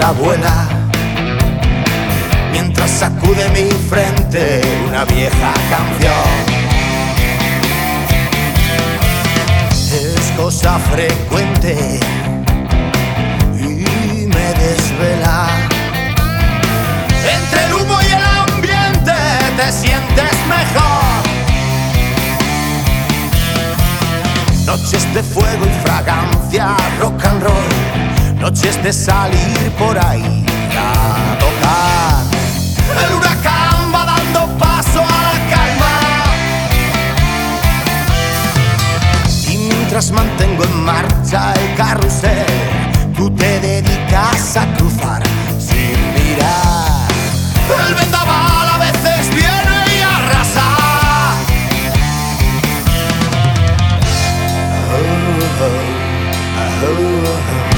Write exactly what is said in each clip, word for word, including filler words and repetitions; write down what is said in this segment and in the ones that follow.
brisa vuela mientras sacude mi frente una vieja canción. Es cosa frecuente y me desvela. Entre el humo y el ambiente te sientes mejor. Noches de fuego y fragancia, rock and roll. Noches de salir por ahí a tocar. El huracán va dando paso a la calma. Y mientras mantengo en marcha el carrusel, tú te dedicas a cruzar sin mirar. El vendaval a veces viene y arrasa. Oh, oh, oh, oh.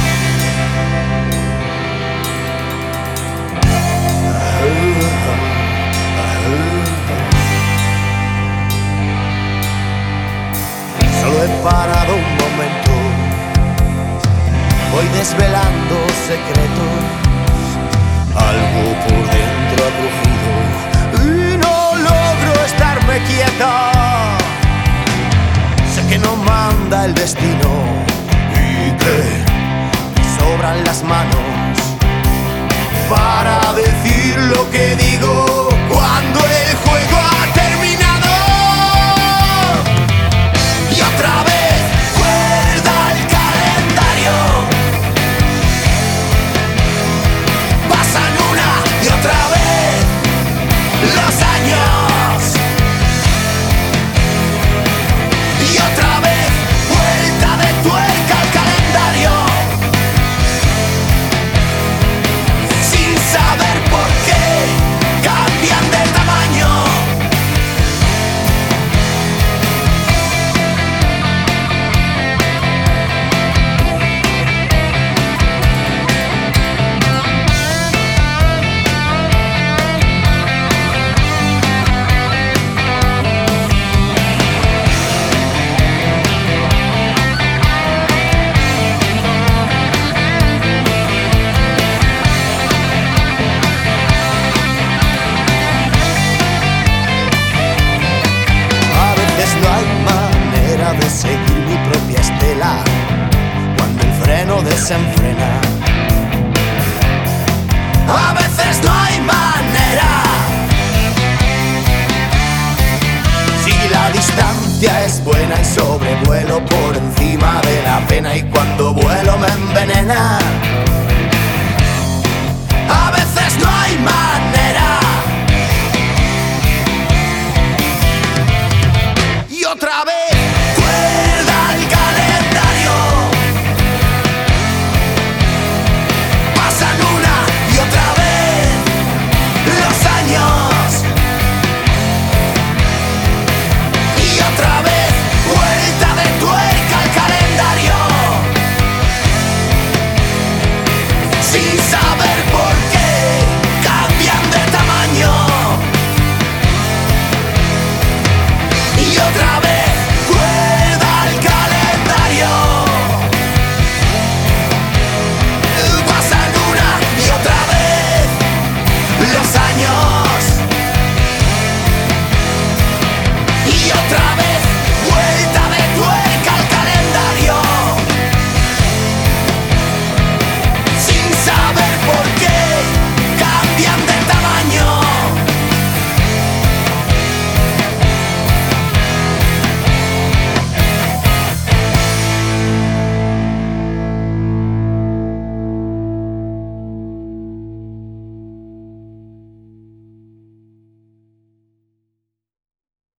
Solo he parado un momento, voy desvelando secretos. Algo por dentro ha crujido y no logro estarme quieto. Sé que no manda el destino y que me sobran las manos para decir lo que digo cuando el juego ha terminado. Y otra vez cuelga el calendario. Pasan una y otra vez los años. Y otra vez vuelta de tuerca al calendario. Saber por qué cambian de tamaño. De seguir mi propia estela cuando el freno desenfrena. A veces no hay manera. Si la distancia es buena y sobrevuelo por encima de la pena, y cuando vuelo me envenena.